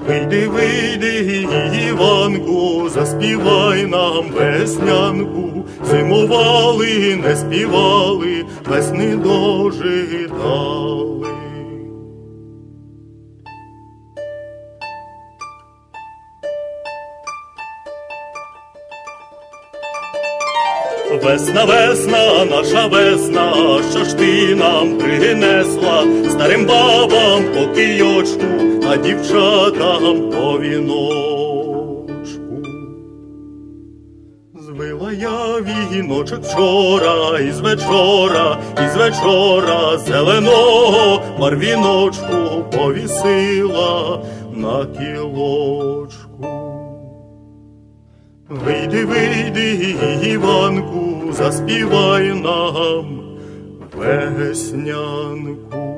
Вийди, вийди, Іванку, заспівай нам веснянку. Зимували, не співали, весни дожидали. Весна, весна, наша весна, що ж ти нам принесла? Старим бабам по кийочку, а дівчатам по віночку. Звила я віночок вчора, із вечора зеленого барвіночку повісила на кілочку. Вийди, вийди, Іванку, заспівай нам веснянку.